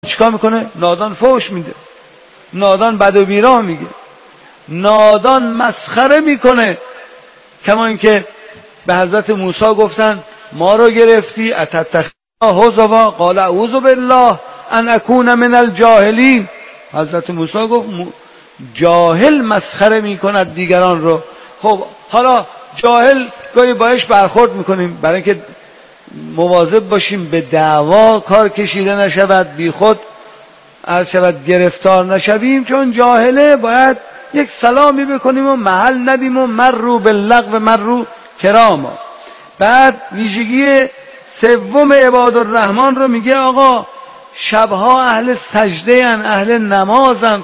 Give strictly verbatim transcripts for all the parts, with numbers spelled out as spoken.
چیکار میکنه؟ نادان فحش میده، نادان بد و بیراه میگه، نادان مسخره میکنه. کما اینکه به حضرت موسی گفتن ما رو گرفتی اتتخذنا هزوا قال اعوذ بالله ان اکون من الجاهلین. حضرت موسی گفت جاهل مسخره میکند دیگران رو. خب حالا جاهل گاهی باش برخورد میکنیم برای اینکه مواظب باشیم به دعوا کار کشیده نشود، بی خود از شود گرفتار نشویم. چون جاهله باید یک سلامی بکنیم و محل ندیم و مرو باللغو مرو کراما. بعد ویژگی سوم عباد الرحمن رو میگه آقا شبها اهل سجده ان، اهل نمازن،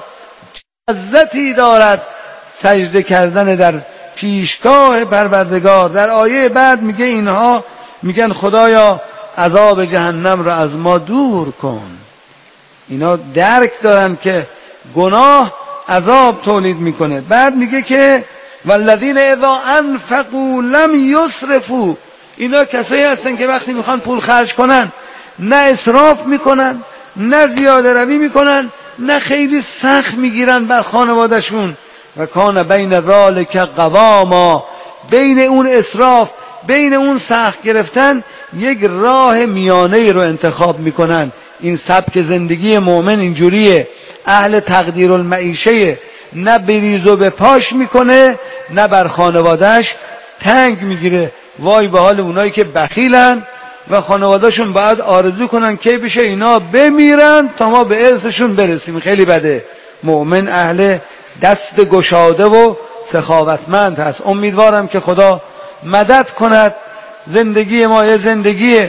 لذتی دارد سجده کردن در پیشگاه پروردگار. در آیه بعد میگه اینها میگن خدایا عذاب جهنم رو از ما دور کن. اینا درک دارن که گناه عذاب تولید میکنه. بعد میگه که والذین اذا انفقوا لم یسرفوا، اینا کسایی هستن که وقتی میخوان پول خرج کنن نه اسراف میکنن، نه زیاده روی میکنن، نه خیلی سخت میگیرن بر خانوادهشون. و کان بین ذالک قواما، بین اون اسراف بین اون سخت گرفتن یک راه میانه رو انتخاب میکنن. این سبک زندگی مؤمن اینجوریه، اهل تقدیر المعیشه، نه بریز و به پاش میکنه نه بر خانوادهش تنگ میگیره. وای به حال اونایی که بخیلن و خانوادهشون باید آرزو کنن کی بشه اینا بمیرن تا ما به ارثشون برسیم. خیلی بده. مؤمن اهل دست گشاده و سخاوتمند هست. امیدوارم که خدا مدد کند زندگی ما یه زندگی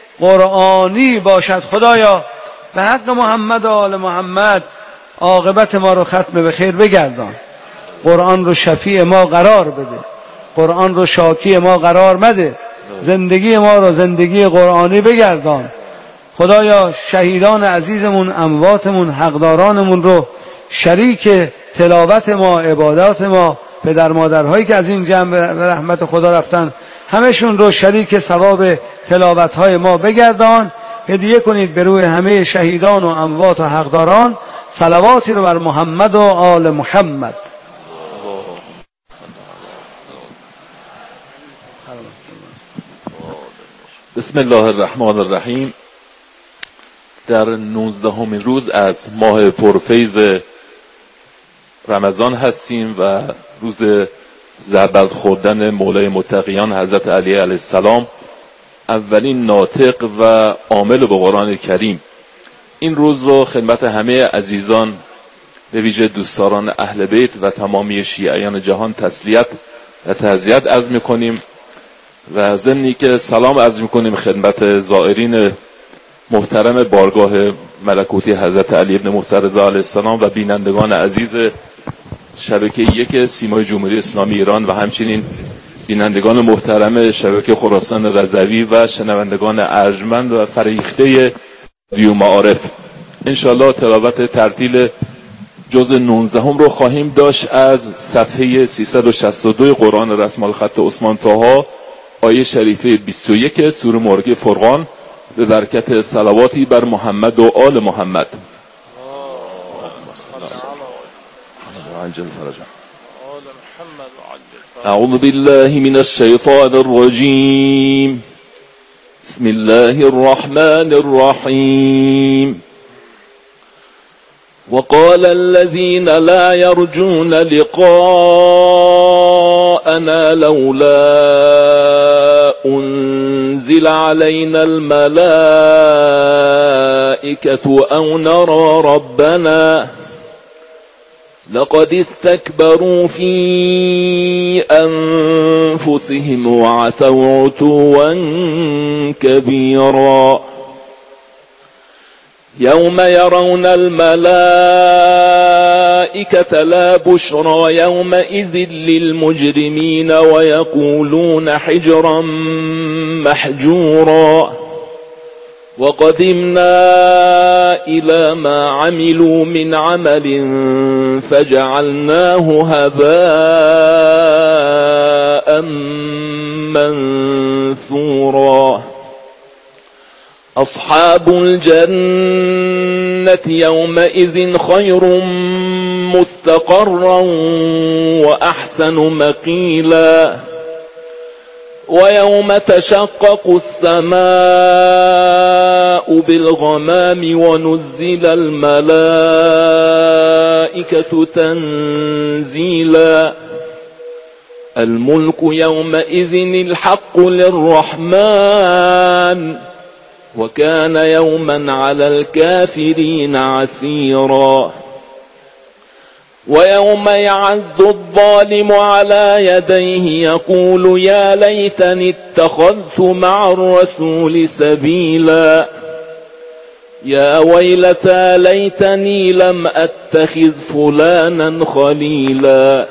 قرآنی باشد. خدایا به حق محمد و آل محمد عاقبت ما رو ختم به خیر بگردان. قرآن رو شفیع ما قرار بده، قرآن رو شاکی ما قرار مده، زندگی ما رو زندگی قرآنی بگردان. خدایا شهیدان عزیزمون، امواتمون، حقدارانمون رو شریک تلاوت ما، عبادات ما، پدر مادرهایی که از این جمع به رحمت خدا رفتن همشون رو شریک ثواب تلاوت‌های ما بگردان. هدیه کنید به روی همه شهیدان و اموات و حقداران صلواتی رو بر محمد و آل محمد. بسم الله الرحمن الرحیم. در نوزدهمین روز از ماه پرفیض رمضان هستیم و روز زربل خوردن مولای متقیان حضرت علی علیه السلام، اولین ناطق و عامل به قرآن کریم. این روز رو خدمت همه عزیزان به ویژه دوستداران اهل بیت و تمامی شیعیان جهان تسلیت و تعزیت عرض می‌کنیم و ضمنی که سلام عرض می‌کنیم خدمت زائرین محترم بارگاه ملکوتی حضرت علی ابن موسی رضا علیه السلام و بینندگان عزیز شبکه یک سیمای جمهوری اسلامی ایران و همچنین بینندگان محترم شبکه خراسان رضوی و شنوندگان ارجمند و فریخته رادیو معارف. انشالله تلاوت ترتیل جزء نوزدهم رو خواهیم داشت از صفحه سیصد و شصت و دو قرآن رسم الخط عثمان طاها، آیه شریفه بیست و یک سوره مبارکه فرقان، به برکت صلواتی بر محمد و آل محمد. اعوذ بالله من الشیطان الرجیم. بسم الله الرحمن الرحیم. وقال الذين لا يرجون لقاءنا لولا أنزل علينا الملائكة أو نرى ربنا لقد استكبروا في أنفسهم وعتوا عتوا كبيرا يوم يرون الملائكة لا بشرى يومئذ للمجرمين ويقولون حجرا محجورا وقدمنا إلى ما عملوا من عمل فجعلناه هباء منثورا أصحاب الجنة يومئذ خير مستقرا وأحسن مقيلا ويوم تشقق السماء بالغمام ونزل الملائكة تنزيلا الملك يومئذ الحق للرحمن وكان يوما على الكافرين عسيرا ويوم يعض الظالم على يديه يقول يا ليتني اتخذت مع الرسول سبيلا يا ويلتى ليتني لم أتخذ فلانا خليلا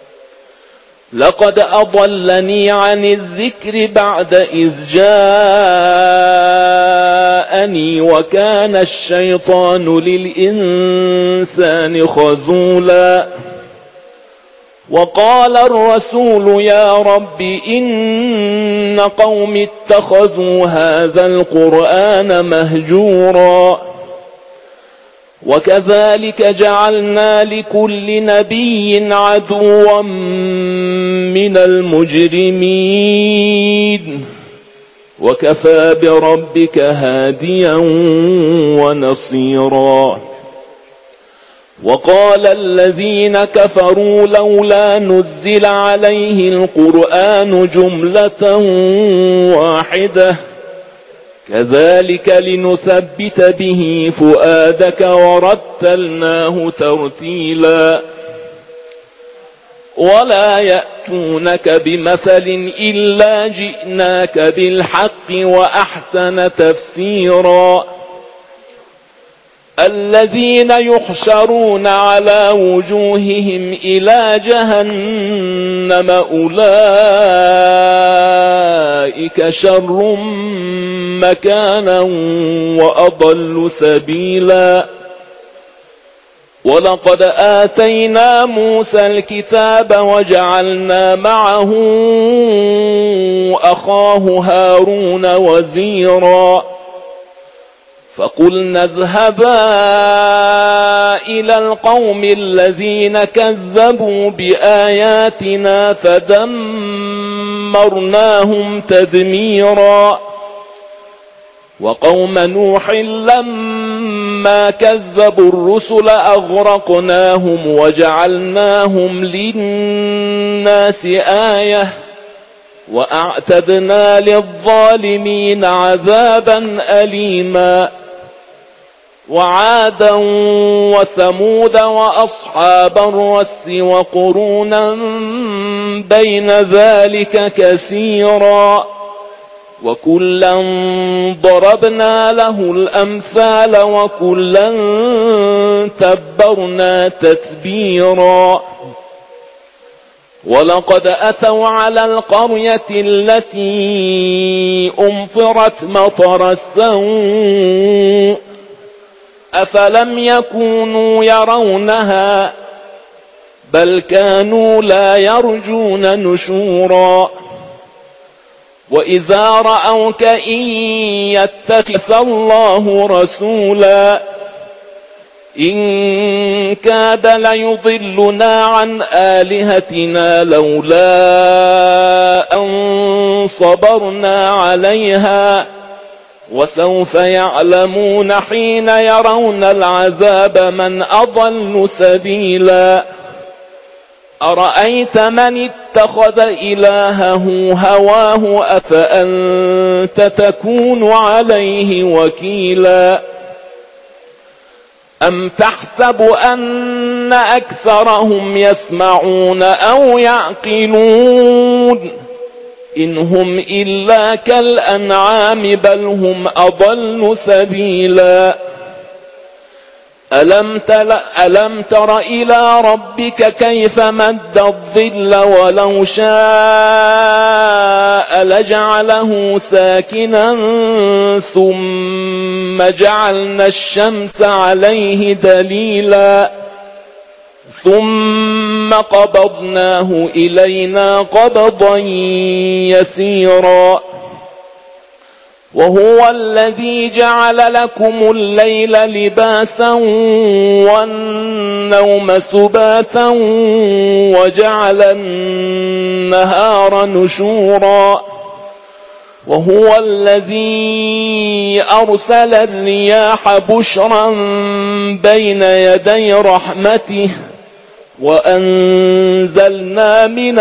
لقد أضلني عن الذكر بعد إذ جاءني وكان الشيطان للإنسان خذولا وقال الرسول يا رب إن قوم اتخذوا هذا القرآن مهجورا وكذلك جعلنا لكل نبي عدوا من المجرمين وكفى بربك هاديا ونصيرا وقال الذين كفروا لولا نزل عليه القرآن جملة واحدة كذلك لنثبت به فؤادك ورتلناه ترتيلا ولا يأتونك بمثل إلا جئناك بالحق وأحسن تفسيرا الذين يحشرون على وجوههم إلى جهنم أولئك شر مكانا وأضل سبيلا ولقد آتينا موسى الكتاب وجعلنا معه أخاه هارون وزيرا فقلنا اذهبا إلى القوم الذين كذبوا بآياتنا فدمرناهم تدميرا وقوم نوح لما كذبوا الرسل أغرقناهم وجعلناهم للناس آية وأعتدنا للظالمين عذابا أليما وعادا وثمود وأصحاب الرس وقرونا بين ذلك كثيرا وكلا ضربنا له الأمثال وكلا تبرنا تتبيرا ولقد أتوا على القرية التي أمطرت مطر السوء أفلم يكونوا يرونها بل كانوا لا يرجون نشورا وإذا رأوك إن يتخذ الله رسولا إن كاد ليضلنا عن آلهتنا لولا أن صبرنا عليها وسوف يعلمون حين يرون العذاب من أضل سبيلا أرأيت من اتخذ إلهه هواه أفأنت تكون عليه وكيلا أم تحسب أن أكثرهم يسمعون أو يعقلون إن هم إلا كالأنعام بل هم أضل سبيلا ألم, تل ألم تر إلى ربك كيف مد الظل ولو شاء لجعله ساكنا ثم جعلنا الشمس عليه دليلا ثم قبضناه إلينا قبضا يسيرا وهو الذي جعل لكم الليل لباسا والنوم سباتا وجعل النهار نشورا وهو الذي أرسل الرياح بشرا بين يدي رحمته وأنزلنا من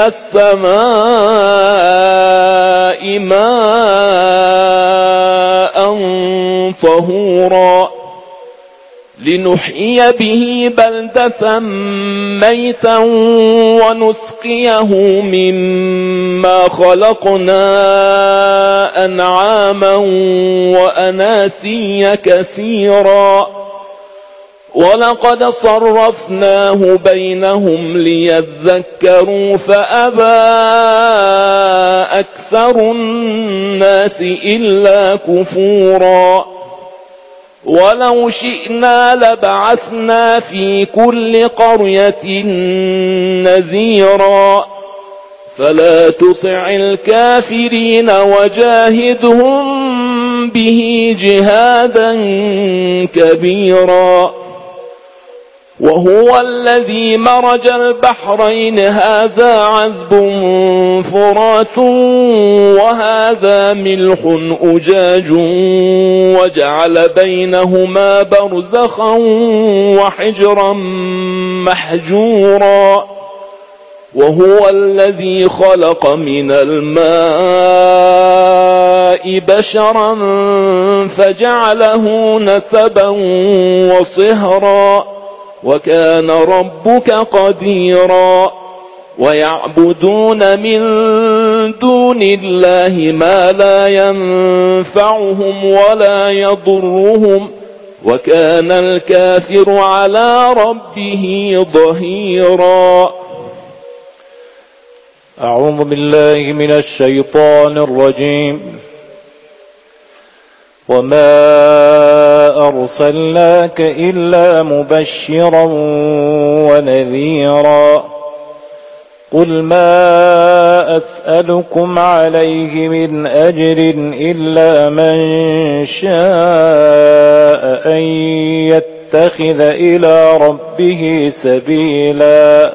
السماء ماء طهورا لنحيي به بلدة ميتا ونسقيه مما خلقنا أنعاما وأناسيا كثيرا ولقد صرفناه بينهم ليذكروا فأبى أكثر الناس إلا كفورا ولو شئنا لبعثنا في كل قرية نذيرا فلا تطع الكافرين وجاهدهم به جهادا كبيرا وهو الذي مرج البحرين هذا عذب فرات وهذا ملح أجاج وجعل بينهما برزخا وحجرا محجورا وهو الذي خلق من الماء بشرا فجعله نسبا وصهرا وكان ربك قديرا ويعبدون من دون الله ما لا ينفعهم ولا يضرهم وكان الكافر على ربه ظهيرا. أعوذ بالله من الشيطان الرجيم. وما أرسلناك إلا مبشرا ونذيرا قل ما أسألكم عليه من أجر إلا من شاء أن يتخذ إلى ربه سبيلا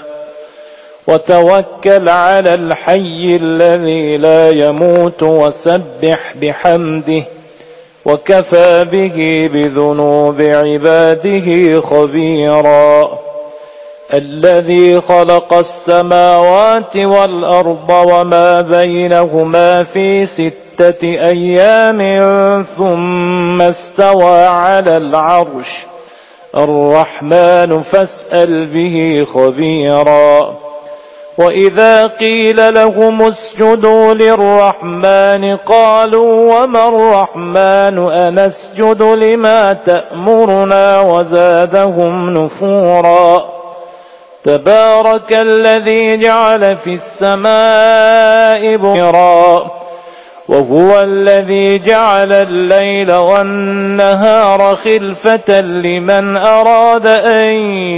وتوكل على الحي الذي لا يموت وسبح بحمده وكفى به بذنوب عباده خبيرا الذي خلق السماوات والأرض وما بينهما في ستة أيام ثم استوى على العرش الرحمن فاسأل به خبيرا وإذا قيل لهم اسجدوا للرحمن قالوا وما الرحمن أنسجد لما تأمرنا وزادهم نفورا تبارك الذي جعل في السماء بكرا وهو الذي جعل الليل والنهار خلفة لمن أراد أن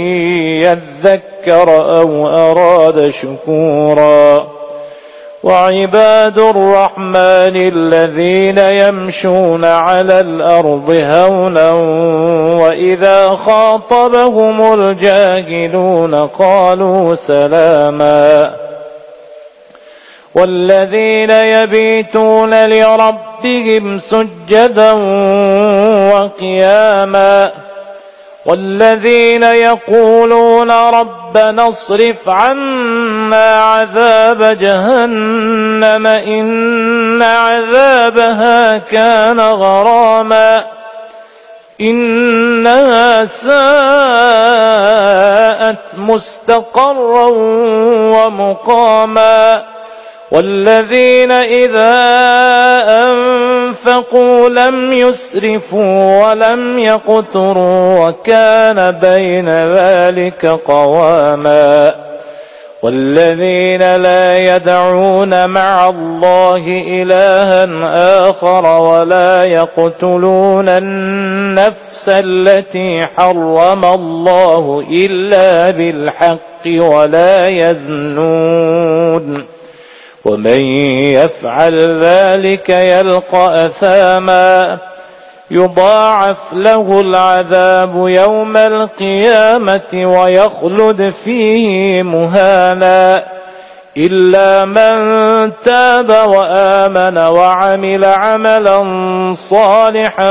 يذكر أو أراد شكورا وعباد الرحمن الذين يمشون على الأرض هونا وإذا خاطبهم الجاهلون قالوا سلاما والذين يبيتون لربهم سجدا وقياما والذين يقولون ربنا اصرف عنا عذاب جهنم إن عذابها كان غراما إنها ساءت مستقرا ومقاما والذين إذا أنفقوا لم يسرفوا ولم يقتروا وكان بين ذلك قواما والذين لا يدعون مع الله إلها آخر ولا يقتلون النفس التي حرم الله إلا بالحق ولا يزنون ومن يفعل ذلك يلقى أثاما يضاعف له العذاب يوم القيامة ويخلد فيه مهانا إلا من تاب وآمن وعمل عملا صالحا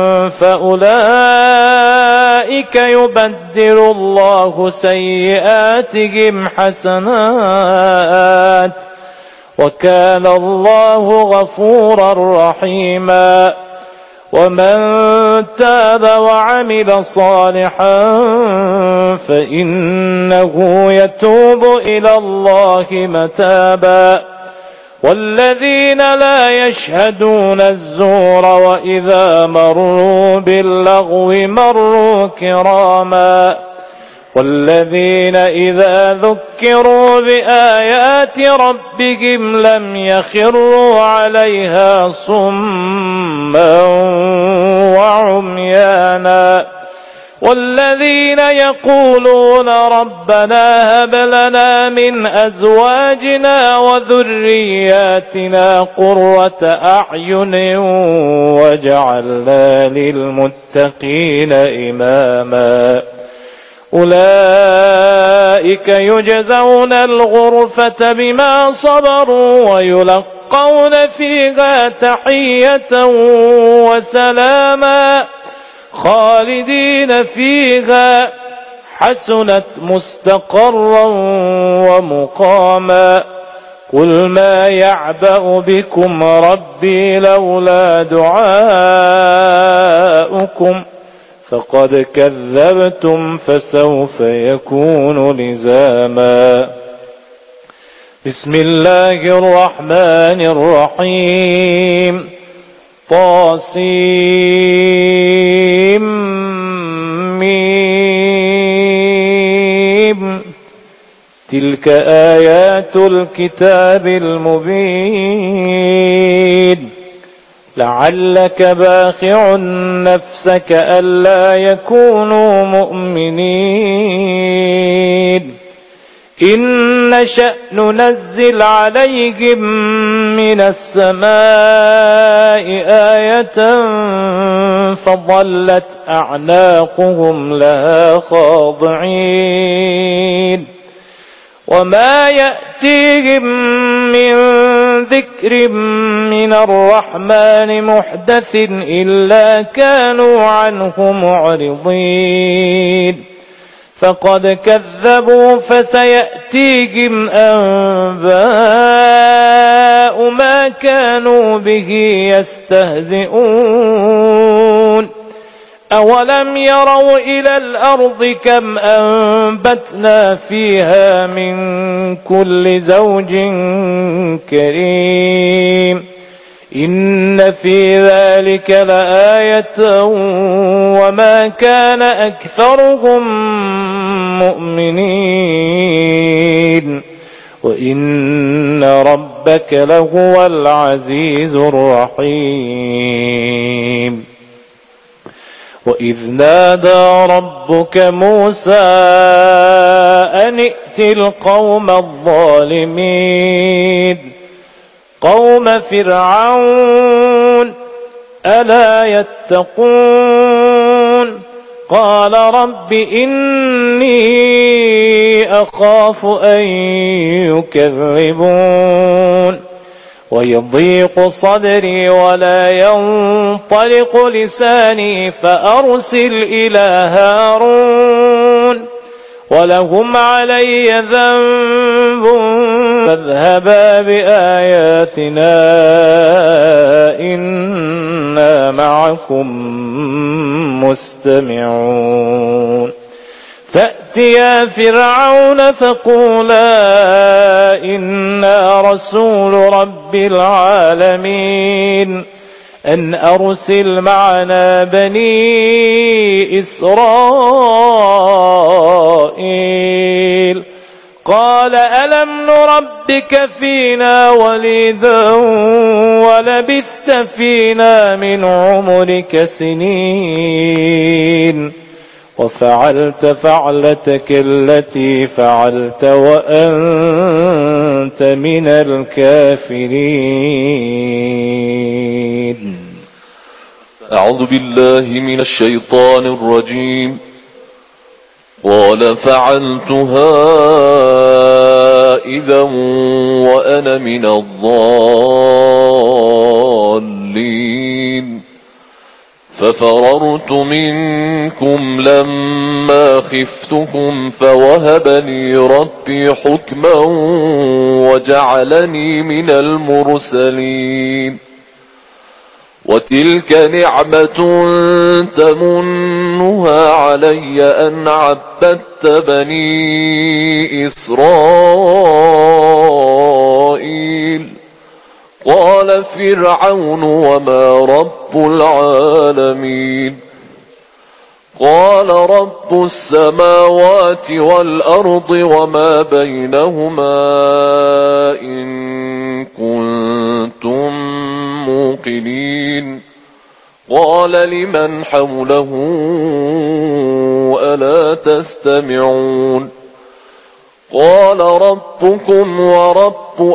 فأولئك يبدل الله سيئاتهم حسنات وكان الله غفورا رحيما ومن تاب وعمل صالحا فإنه يتوب إلى الله متابا والذين لا يشهدون الزور وإذا مروا باللغو مروا كراما والذين إذا ذكروا بآيات ربهم لم يخروا عليها صما وعميانا والذين يقولون ربنا هب لنا من أزواجنا وذرياتنا قرة أعين واجعلنا للمتقين إماما أولئك يجزون الغرفة بما صبروا ويلقون فيها تحية وسلاما خالدين فيها حسنت مستقرا ومقاما قل ما يعبأ بكم ربي لولا دعاؤكم فقد كذبتم فسوف يكون لزاما بسم الله الرحمن الرحيم طاسيم ميم تلك آيات الكتاب المبين لعلك باخع نفسك ألا يكونوا مؤمنين إن نشأ ننزل عليهم من السماء آية فظلت أعناقهم لها خاضعين وما يأتيهم من ذكر من الرحمن محدث إلا كانوا عنه معرضين فقد كذبوا فسيأتيهم أنباء ما كانوا به يستهزئون أولم يروا إلى الأرض كم أنبتنا فيها من كل زوج كريم إن في ذلك لآية وما كان أكثرهم مؤمنين وإن ربك لهو العزيز الرحيم وإذ نادى ربك موسى أن ائت القوم الظالمين قوم فرعون ألا يتقون قال رب إني أخاف أن يكذبون ويضيق صدري ولا ينطلق لساني فأرسل إلى هارون ولهم علي ذنب فاذهبا بآياتنا إنا معكم مستمعون فأتيا فرعون فقولا إنا رسول رب العالمين أن أرسل معنا بني إسرائيل قال ألم نربك فينا وليدا ولبثت فينا من عمرك سنين وفعلت فعلتك التي فعلت وأنت من الكافرين. أعوذ بالله من الشيطان الرجيم. قال فعلتها إذا وأنا من الضالين ففررت منكم لما خفتكم فوهب لي ربي حكما وجعلني من المرسلين. وتلك نعمة تمنها علي أن عبدت بني إسرائيل. قال فرعون وما رب العالمين؟ قال رب السماوات والأرض وما بينهما إن كنتم موقنين. قال لمن حوله ألا تستمعون؟ قال ربكم ورب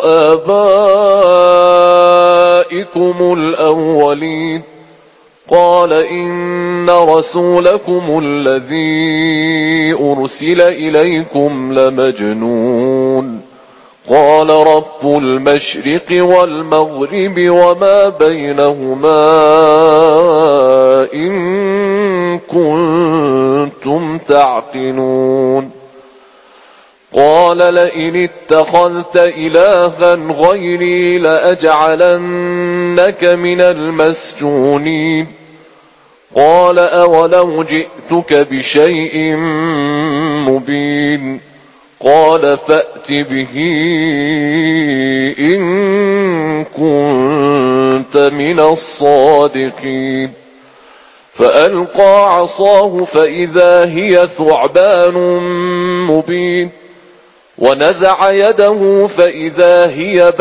آبائكم الأولين. قال إن رسولكم الذي أرسل إليكم لمجنون. قال رب المشرق والمغرب وما بينهما إن كنتم تعقلون. قال لئن اتخذت إلها غيري لأجعلنك من المسجونين. قال أولو جئتك بشيء مبين؟ قال فأت به إن كنت من الصادقين. فألقى عصاه فإذا هي ثعبان مبين ونزع يده فإذا هي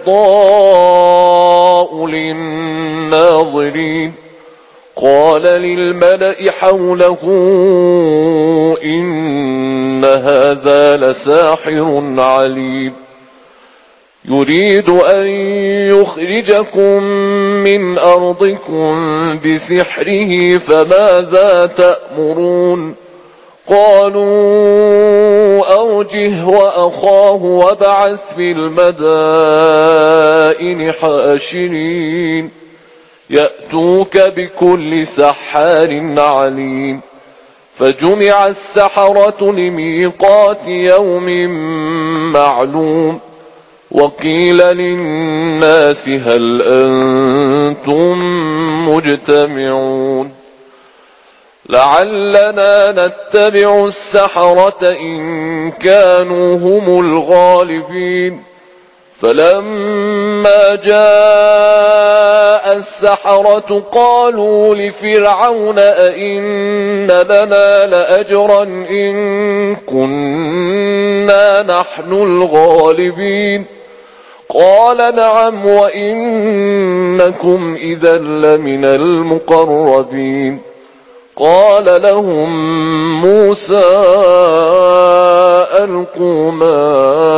بيضاء للناظرين. قال للملأ حوله إن هذا لساحر عليم يريد أن يخرجكم من أرضكم بسحره فماذا تأمرون؟ قالوا أرجه وأخاه وابعث في المدائن حاشرين يأتوك بكل سحار عليم. فجمع السحرة لميقات يوم معلوم. وقيل للناس هل أنتم مجتمعون لعلنا نتبع السحرة إن كانوا هم الغالبين. فلما جاء السحرة قالوا لفرعون أئن لنا لأجرا إن كنا نحن الغالبين؟ قال نعم وإنكم إذا لمن المقربين. قال لهم موسى ألقوا ما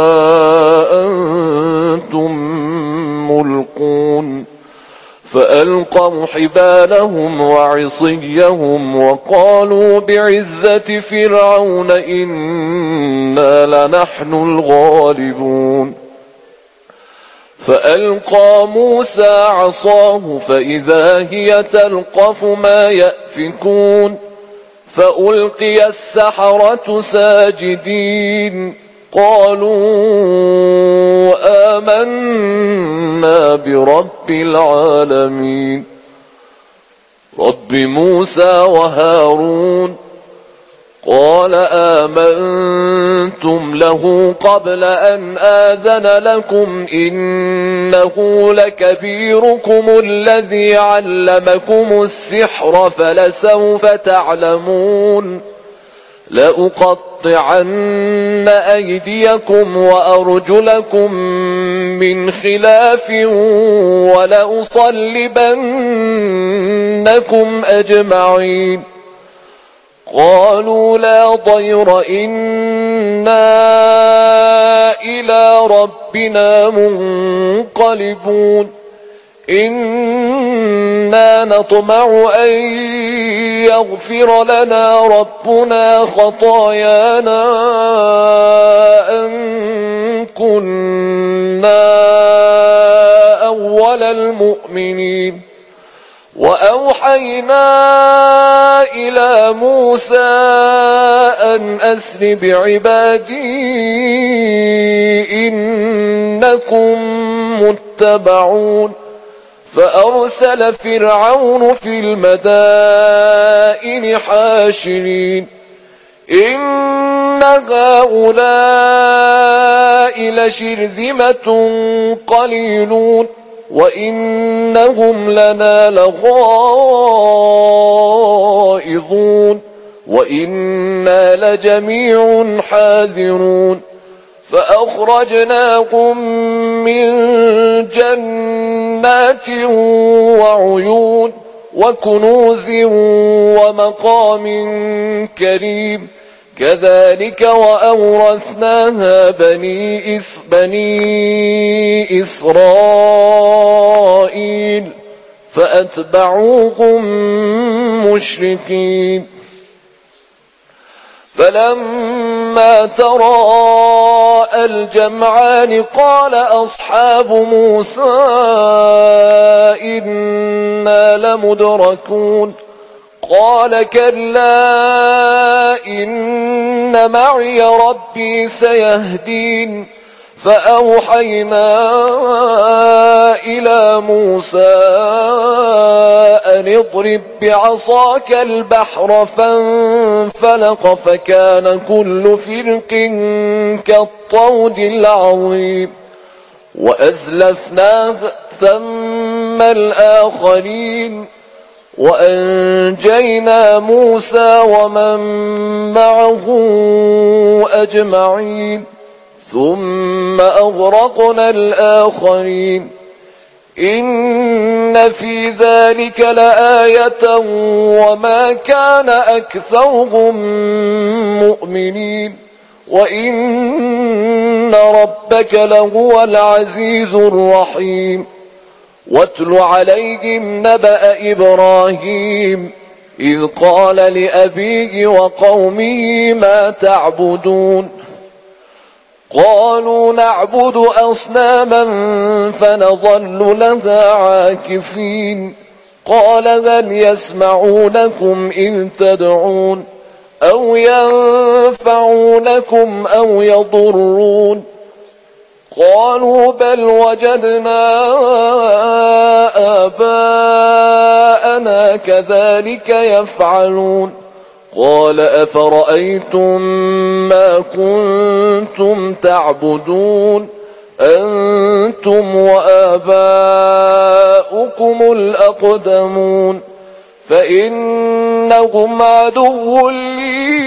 أنتم ملقون. فألقوا حبالهم وعصيهم وقالوا بعزة فرعون إنا لنحن الغالبون. فألقى موسى عصاه فإذا هي تلقف ما يأفكون. فألقي السحرة ساجدين قالوا آمنا برب العالمين رب موسى وهارون. قال آمنتم له قبل أن آذن لكم إنه لكبيركم الذي علمكم السحر فلسوف تعلمون لأقطعن أيديكم وأرجلكم من خلاف ولأصلبنكم أجمعين. قالوا لا ضير إنا إلى ربنا منقلبون إنا نطمع أن يغفر لنا ربنا خطايانا أن كنا أول المؤمنين وأوحينا إلى موسى أن أسر بعبادي إنكم متبعون فأرسل فرعون في المدائن حاشرين إن هؤلاء لشرذمة قليلون وإنهم لنا لغائظون وإنا لجميع حاذرون فأخرجناهم من جنات وعيون وكنوز ومقام كريم كذلك وأورثناها بني, إس بني إسرائيل فأتبعوهم مشركين فلما تراءى الجمعان قال أصحاب موسى إنا لمدركون قال كلا إن معي ربي سيهدين فأوحينا إلى موسى أن اضرب بعصاك البحر فانفلق فكان كل فرق كالطود العظيم وأزلفنا ثم الآخرين وأنجينا موسى ومن معه أجمعين ثم أغرقنا الآخرين إن في ذلك لآية وما كان أكثرهم مؤمنين وإن ربك لهو العزيز الرحيم واتل عليهم نبأ إبراهيم إذ قال لأبيه وقومه ما تعبدون قالوا نعبد أصناما فنظل لها عاكفين قال هل يسمعونكم إذ تدعون أو ينفعونكم أو يضرون قالوا بل وجدنا آباءنا كذلك يفعلون قال أفرأيتم ما كنتم تعبدون أنتم وآباؤكم الأقدمون فإنهم عدو لي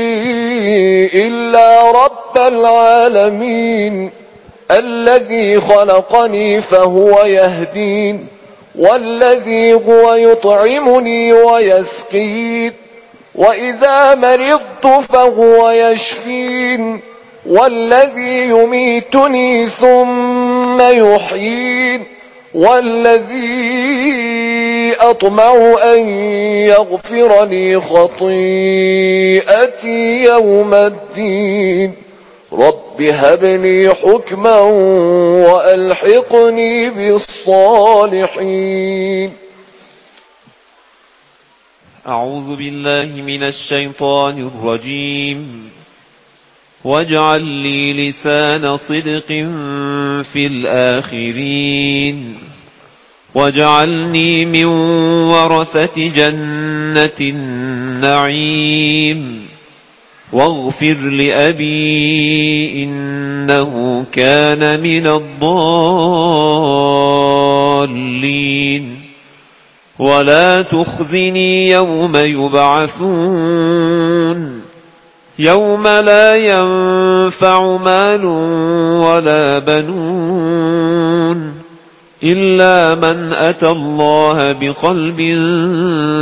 إلا رب العالمين الذي خلقني فهو يهدين والذي هو يطعمني ويسقين وإذا مرضت فهو يشفين والذي يميتني ثم يحيين والذي أطمع أن يغفر لي خطيئتي يوم الدين رب هب لي حكما وألحقني بالصالحين. أعوذ بالله من الشيطان الرجيم. واجعل لي لسان صدق في الآخرين واجعلني من ورثة جنة النعيم واغفر لأبي إنه كان من الضالين ولا تخزني يوم يبعثون يوم لا ينفع مال ولا بنون إلا من أتى الله بقلب